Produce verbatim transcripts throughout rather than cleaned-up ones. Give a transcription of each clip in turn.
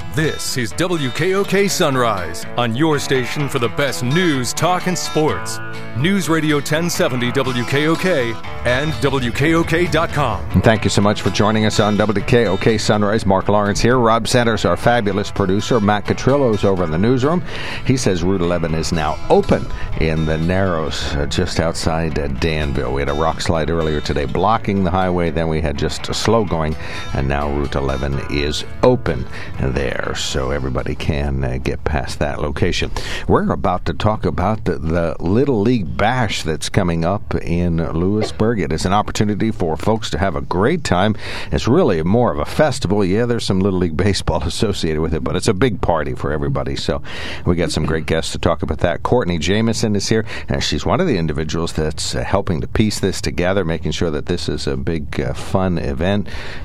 This is W K O K Sunrise, on your station for the best news, talk, and sports. News Radio ten seventy W K O K and W K O K dot com. And thank you so much for joining us on W K O K Sunrise. Mark Lawrence here. Rob Sanders, our fabulous producer. Matt Catrillo's over in the newsroom. He says Route eleven is now open in the Narrows, uh, just outside uh, Danville. We had a rock slide earlier today blocking the highway. Then we had just a slow going, and now Route eleven is open there, so everybody can uh, get past that location. We're about to talk about the, the Little League Bash that's coming up in Lewisburg. It is an opportunity for folks to have a great time. It's really more of a festival. Yeah, there's some Little League baseball associated with it, but it's a big party for everybody. So we got some great guests to talk about that. Courtney Jamison is here. Uh, she's one of the individuals that's uh, helping to piece this together, making sure that this is a big, uh, fun event.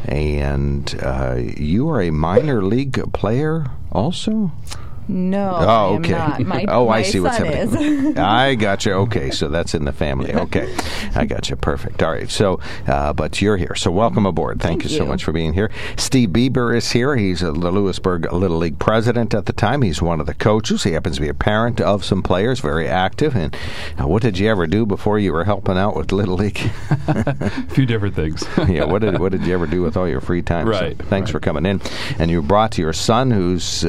And uh, you are a minor league player also? No, oh, okay. I am not. My, oh, my I see what's son happening. Is. I got you. Okay, so that's in the family. Okay, I got you. Perfect. All right. So, uh, but you're here. So welcome aboard. Thank, Thank you, you so much for being here. Steve Bieber is here. He's a, the Lewisburg Little League president at the time. He's one of the coaches. He happens to be a parent of some players, very active. And uh, what did you ever do before you were helping out with Little League? A few different things. yeah. What did What did you ever do with all your free time? Right. So thanks right. for coming in. And you brought your son, who's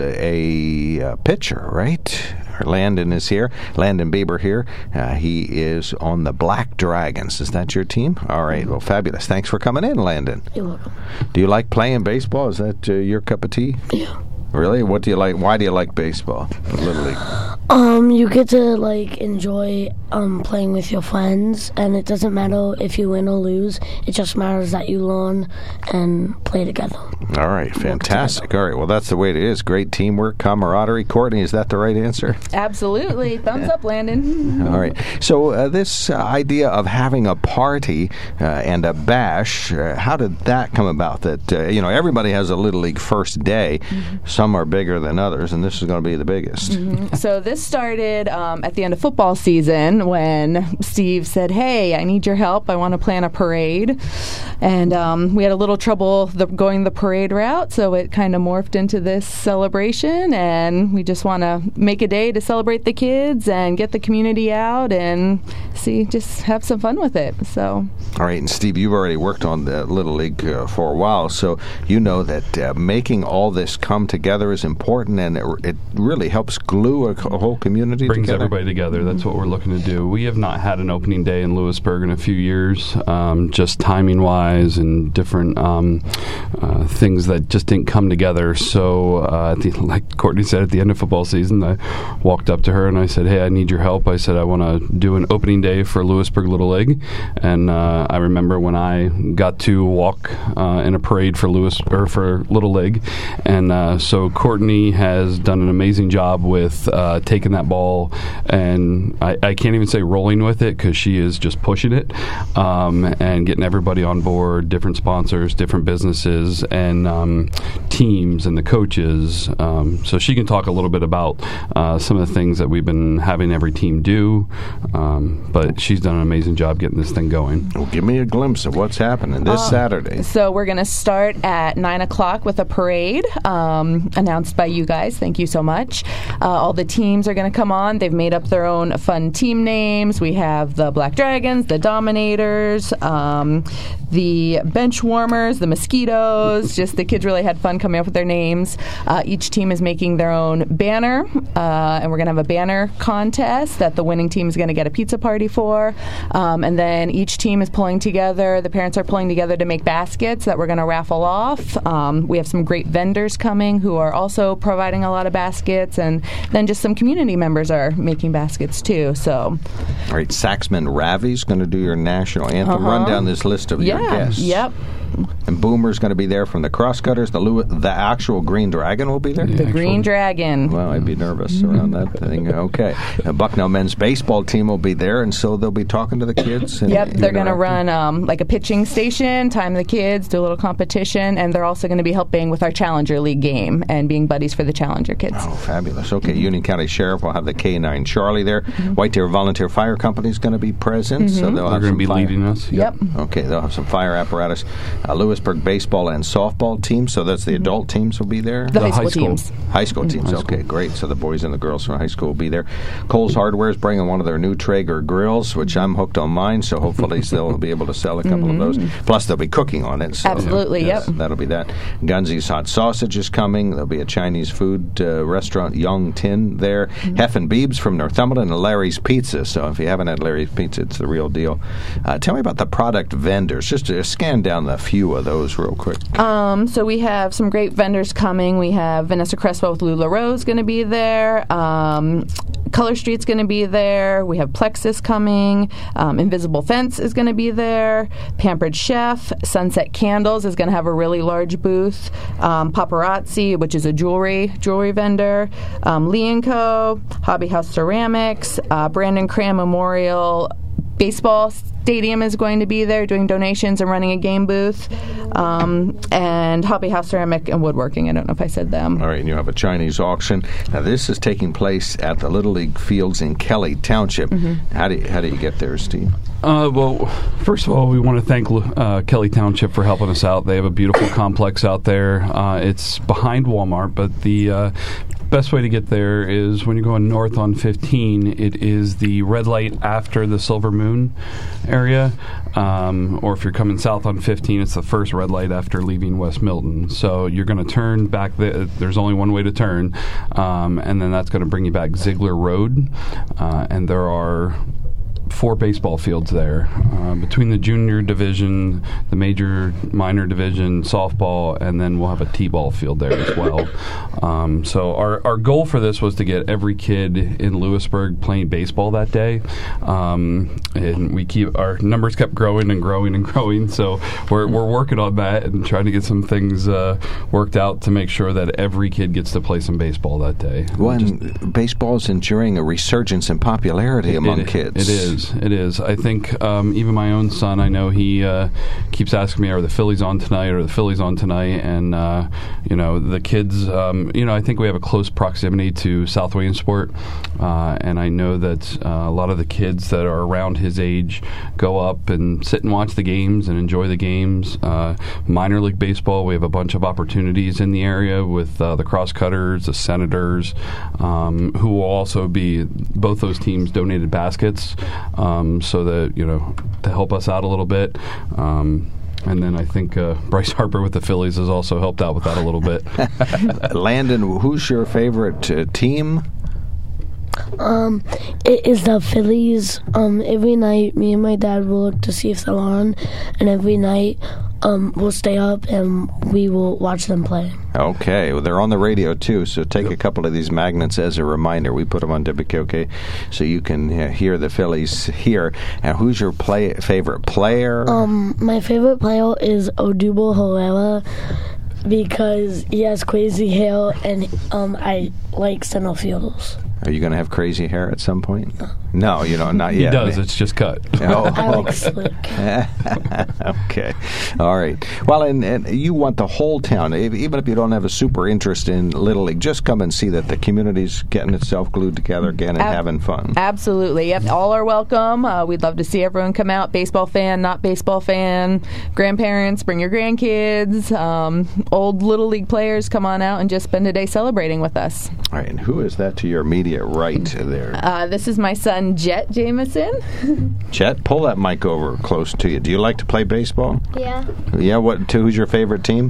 a, a pitcher, right? Landon is here. Landon Bieber here. Uh, he is on the Black Dragons. Is that your team? All right. Well, fabulous. Thanks for coming in, Landon. You're welcome. Do you like playing baseball? Is that uh, your cup of tea? Yeah. Really? What do you like? Why do you like baseball? Little League. Um, you get to like enjoy um playing with your friends, and it doesn't matter if you win or lose. It just matters that you learn and play together. All right, fantastic. All right, well, that's the way it is. Great teamwork, camaraderie. Courtney, is that the right answer? Absolutely. Thumbs up, Landon. All right. So uh, this uh, idea of having a party uh, and a bash, uh, how did that come about? That uh, you know, everybody has a Little League first day. Mm-hmm. Some are bigger than others, and this is going to be the biggest. Mm-hmm. So this started um, at the end of football season when Steve said, hey, I need your help. I want to plan a parade. And um, we had a little trouble the, going the parade route, so it kind of morphed into this celebration, and we just want to make a day to celebrate the kids and get the community out and see, just have some fun with it. So, all right, and Steve, you've already worked on the Little League uh, for a while, so you know that uh, making all this come together is important, and it, it really helps glue a, a whole community Brings together. everybody together. That's what we're looking to do. We have not had an opening day in Lewisburg in a few years, um, just timing-wise and different um, uh, things that just didn't come together. So, uh, at the, like Courtney said, at the end of football season, I walked up to her and I said, hey, I need your help. I said, I want to do an opening day for Lewisburg Little League. And uh, I remember when I got to walk uh, in a parade for Lewis or for Little League. And uh, so Courtney has done an amazing job with uh, taking that ball, and I, I can't even say rolling with it because she is just pushing it um, and getting everybody on board, different sponsors, different businesses, and um, teams and the coaches. Um, so she can talk a little bit about uh, some of the things that we've been having every team do, um, but she's done an amazing job getting this thing going. Well, give me a glimpse of what's happening this um, Saturday. So we're going to start at nine o'clock with a parade um, announced by you guys. Thank you so much. Uh, all the teams are going to come on. They've made up their own fun team names. We have the Black Dragons, the Dominators, um, the Bench Warmers, the Mosquitoes. Just the kids really had fun coming up with their names. Uh, each team is making their own banner, uh, and we're going to have a banner contest that the winning team is going to get a pizza party for. Um, and then each team is pulling together. The parents are pulling together to make baskets that we're going to raffle off. Um, we have some great vendors coming who are also providing a lot of baskets, and then just some community members are making baskets too. So, all right, Saxman Ravi's going to do your national anthem. Uh-huh. Run down this list of yeah. your guests. Yep. And Boomer's going to be there from the Crosscutters. The Lew- the actual Green Dragon will be there? The, the Green Dragon. Well, I'd be nervous around that thing. Okay. The Bucknell men's baseball team will be there, and so they'll be talking to the kids. And yep, they're going to run um, like a pitching station, time the kids, do a little competition, and they're also going to be helping with our Challenger League game and being buddies for the Challenger kids. Oh, fabulous. Okay, mm-hmm. Union County Sheriff will have the K nine Charlie there. Mm-hmm. White Deer Volunteer Fire Company is going to be present, mm-hmm. so they'll they're have going some to be fire. leading us. Yep. Okay, they'll have some fire apparatus. uh, Lewisburg baseball and softball teams. So that's the mm-hmm. adult teams will be there? The, the high, school high school teams. High school mm-hmm. teams, high okay, school. great. So the boys and the girls from high school will be there. Kohl's Hardware is bringing one of their new Traeger grills, which I'm hooked on mine, so hopefully they'll be able to sell a couple mm-hmm. of those. Plus, they'll be cooking on it. So Absolutely, yes, yep. That'll be that. Gunzy's Hot Sausage is coming. There'll be a Chinese food uh, restaurant, Young Tin, there. Mm-hmm. Heff and Beebs from Northumberland, and Larry's Pizza. So if you haven't had Larry's Pizza, it's the real deal. Uh, tell me about the product vendors. Just to scan down a few of those real quick. Um, so we have some great vendors coming. We have Vanessa Crespo with Lula Rose going to be there. Um, Color Street's going to be there. We have Plexus coming. Um, Invisible Fence is going to be there. Pampered Chef. Sunset Candles is going to have a really large booth. Um, Paparazzi, which is a jewelry jewelry vendor. Um, Lee and Co. Hobby House Ceramics. Uh, Brandon Cram Memorial Baseball Stadium is going to be there doing donations and running a game booth. Um, and Hobby House Ceramic and Woodworking. I don't know if I said them. All right, and you have a Chinese auction. Now, this is taking place at the Little League Fields in Kelly Township. Mm-hmm. How do you, how do you get there, Steve? Uh, well, first of all, we want to thank uh, Kelly Township for helping us out. They have a beautiful complex out there. Uh, it's behind Walmart, but the uh, best way to get there is when you're going north on fifteen. It is the red light after the Silver Moon area, um, or if you're coming south on fifteen, it's the first red light after leaving West Milton. So you're going to turn back. The, there's only one way to turn, um, and then that's going to bring you back Ziegler Road, uh, and there are four baseball fields there uh, between the junior division, the major minor division, softball, and then we'll have a t-ball field there as well. Um, so our, our goal for this was to get every kid in Lewisburg playing baseball that day, um, and we keep our numbers kept growing and growing and growing. So we're we're working on that and trying to get some things uh, worked out to make sure that every kid gets to play some baseball that day. When baseball is enduring a resurgence in popularity among it, kids. It is. It is. I think um, even my own son, I know he uh, keeps asking me, are the Phillies on tonight? Are the Phillies on tonight? And, uh, you know, the kids, um, you know, I think we have a close proximity to South Williamsport. Uh, and I know that uh, a lot of the kids that are around his age go up and sit and watch the games and enjoy the games. Uh, minor league baseball, we have a bunch of opportunities in the area with uh, the Crosscutters, the Senators, um, who will also be, both those teams donated baskets. Um, so that, you know, to help us out a little bit. Um, and then I think uh, Bryce Harper with the Phillies has also helped out with that a little bit. Landon, who's your favorite uh, team? Um, it is the Phillies. Um, every night, me and my dad will look to see if they're on, and every night, um, we'll stay up and we will watch them play. Okay, well, they're on the radio too, so take yep. a couple of these magnets as a reminder. We put them on W K O K so you can uh, hear the Phillies here. And who's your play favorite player? Um, my favorite player is Odubel Herrera because he has crazy hair, and um, I like center fielders. Are you going to have crazy hair at some point? No, you know, not yet. He does. It's just cut. Oh, I like slick. Okay. All right. Well, and, and you want the whole town, even if you don't have a super interest in Little League, just come and see that the community's getting itself glued together again and Ab- having fun. Absolutely. Yep. All are welcome. Uh, we'd love to see everyone come out. Baseball fan, not baseball fan, grandparents, bring your grandkids, um, old Little League players, come on out and just spend a day celebrating with us. All right. And who is that to your immediate right there? Uh, this is my son, Jet Jameson. Chet, pull that mic over close to you. Do you like to play baseball? Yeah. Yeah. What? To, who's your favorite team?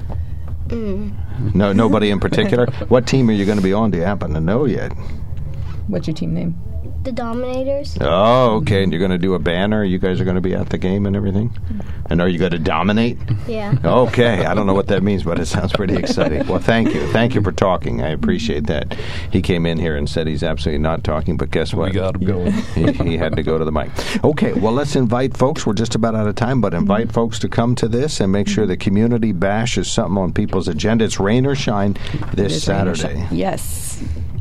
Mm. No, nobody in particular. What team are you going to be on? Do you happen to know yet? What's your team name? The Dominators. Oh, okay. And you're going to do a banner? You guys are going to be at the game and everything? And are you going to dominate? Yeah. Okay. I don't know what that means, but it sounds pretty exciting. Well, thank you. Thank you for talking. I appreciate that. He came in here and said he's absolutely not talking, but guess what? We got him going. he, he had to go to the mic. Okay. Well, let's invite folks. We're just about out of time, but invite folks to come to this and make sure the community bash is something on people's agenda. It's rain or shine this It is rain or Saturday. shine. Yes.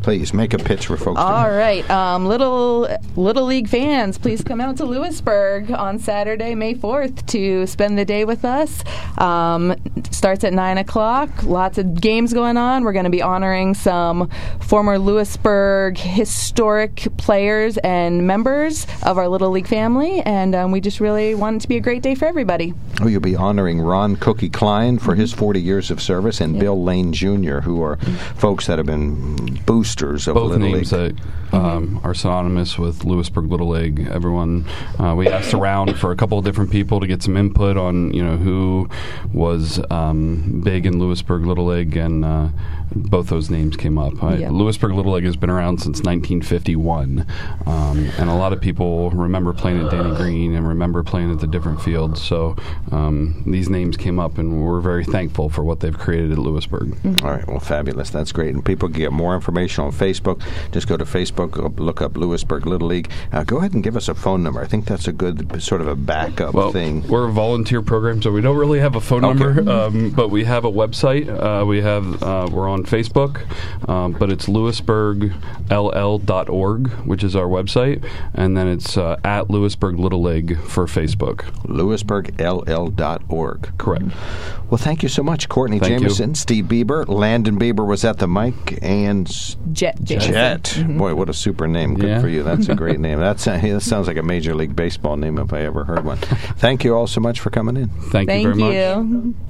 Please make a pitch for folks. All right, um, little Little League fans, please come out to Lewisburg on Saturday, May fourth, to spend the day with us. Um, starts at nine o'clock. Lots of games going on. We're going to be honoring some former Lewisburg historic players and members of our Little League family, and um, we just really want it to be a great day for everybody. Oh, you'll be honoring Ron Cookie Klein for his forty years of service, and Yeah. Bill Lane Junior, who are folks that have been boosters of Both Little names League. that um, are synonymous with Lewisburg Little League. Everyone, uh, we asked around for a couple of different people to get some input on, you know, who was um, big in Lewisburg Little League, and uh, both those names came up. I, Yeah. Lewisburg Little League has been around since nineteen fifty-one, um, and a lot of people remember playing at Danny Green and remember playing at the different fields. So um, these names came up, and we're very thankful for what they've created at Lewisburg. All right, well, fabulous. That's great. And people can get more information on Facebook. Just go to Facebook, go look up Lewisburg Little League. Uh, go ahead and give us a phone number. I think that's a good sort of a backup Well, thing. we're a volunteer program, so we don't really have a phone Okay. number, um, but we have a website. Uh, we have uh, we're on Facebook, um, but it's lewisburg l l dot org, which is our website, and then it's uh, at Lewisburg Little League for Facebook. lewisburg l l dot org. Correct. Well, thank you so much, Courtney Thank Jameson, you. Steve Bieber, Landon Bieber was at the mic, and Jet Jason. Jet. Boy, what a super name. Good Yeah. for you. That's a great name. That's, uh, that sounds like a Major League Baseball name if I ever heard one. Thank you all so much for coming in. Thank, Thank you very much. you.